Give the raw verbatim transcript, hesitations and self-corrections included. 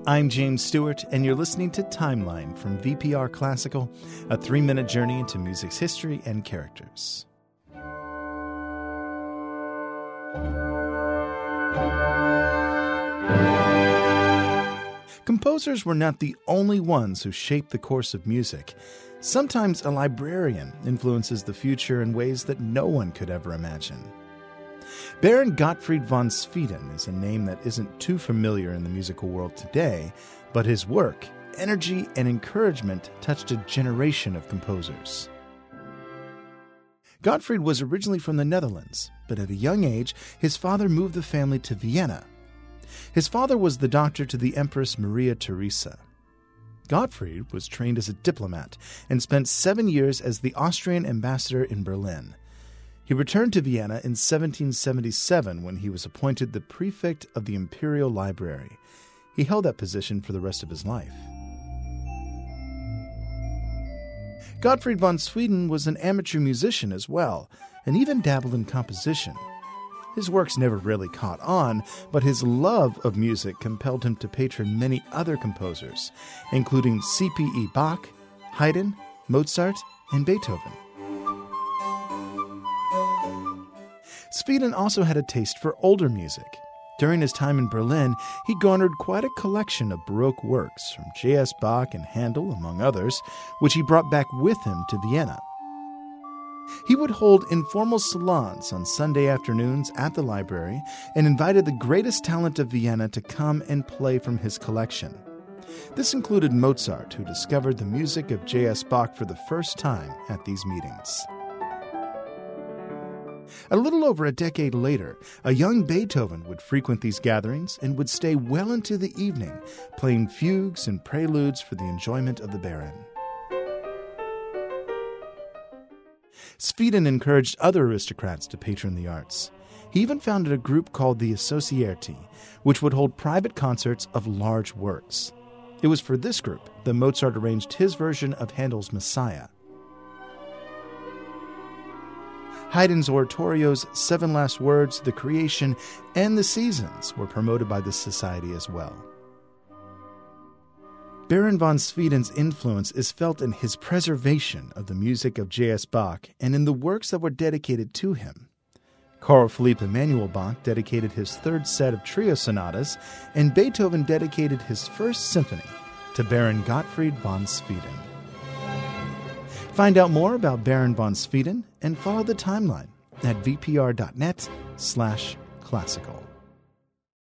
I'm James Stewart, and you're listening to Timeline from V P R Classical, a three-minute journey into music's history and characters. Composers were not the only ones who shaped the course of music. Sometimes a librarian influences the future in ways that no one could ever imagine. Baron Gottfried von Swieten is a name that isn't too familiar in the musical world today, but his work, energy, and encouragement touched a generation of composers. Gottfried was originally from the Netherlands, but at a young age, his father moved the family to Vienna. His father was the doctor to the Empress Maria Theresa. Gottfried was trained as a diplomat and spent seven years as the Austrian ambassador in Berlin. He returned to Vienna in seventeen seventy-seven when he was appointed the prefect of the Imperial Library. He held that position for the rest of his life. Gottfried von Swieten was an amateur musician as well, and even dabbled in composition. His works never really caught on, but his love of music compelled him to patron many other composers, including C P E Bach, Haydn, Mozart, and Beethoven. Swieten also had a taste for older music. During his time in Berlin, he garnered quite a collection of Baroque works from J S Bach and Handel, among others, which he brought back with him to Vienna. He would hold informal salons on Sunday afternoons at the library and invited the greatest talent of Vienna to come and play from his collection. This included Mozart, who discovered the music of J S Bach for the first time at these meetings. A little over a decade later, a young Beethoven would frequent these gatherings and would stay well into the evening, playing fugues and preludes for the enjoyment of the Baron. Swieten encouraged other aristocrats to patron the arts. He even founded a group called the Associati, which would hold private concerts of large works. It was for this group that Mozart arranged his version of Handel's Messiah. Haydn's oratorios, Seven Last Words, The Creation, and The Seasons were promoted by this society as well. Baron von Swieten's influence is felt in his preservation of the music of J S Bach and in the works that were dedicated to him. Carl Philipp Emanuel Bach dedicated his third set of trio sonatas, and Beethoven dedicated his first symphony to Baron Gottfried von Swieten. Find out more about Baron von Swieten and follow the timeline at vpr.net slash classical.